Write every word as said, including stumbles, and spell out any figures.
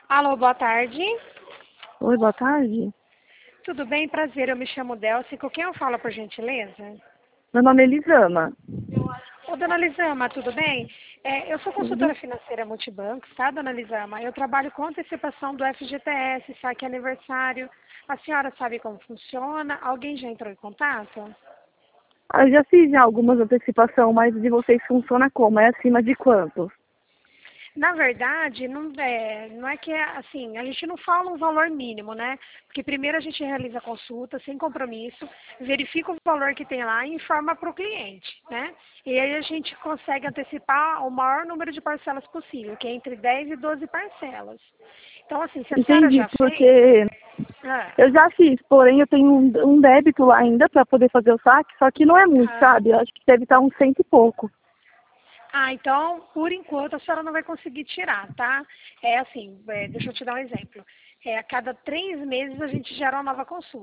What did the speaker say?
Alô, boa tarde. Oi, boa tarde. Tudo bem? Prazer, eu me chamo Delcy. Com quem eu falo, por gentileza? Meu nome é Elisama. Ô, dona Lisama, tudo bem? É, eu sou Tudo? consultora financeira multibancos, tá, dona Lisama? Eu trabalho com antecipação do F G T S, saque aniversário. A senhora sabe como funciona? Alguém já entrou em contato? Ah, eu já fiz já algumas antecipações, mas de vocês funciona como? É acima de quanto? Na verdade, não é, não é que é assim, a gente não fala um valor mínimo, né? Porque primeiro a gente realiza a consulta sem compromisso, verifica o valor que tem lá e informa para o cliente, né? E aí a gente consegue antecipar o maior número de parcelas possível, que é entre dez e doze parcelas. Então, assim, se a senhora Entendi, já fez, porque ah, eu já fiz, porém eu tenho um, um débito lá ainda para poder fazer o saque, só que não é muito, ah, sabe? Eu acho que deve estar uns cento e pouco. ah, então, por enquanto, a senhora não vai conseguir tirar, tá? É assim, é, deixa eu te dar um exemplo. É, a cada três meses a gente gera uma nova consulta.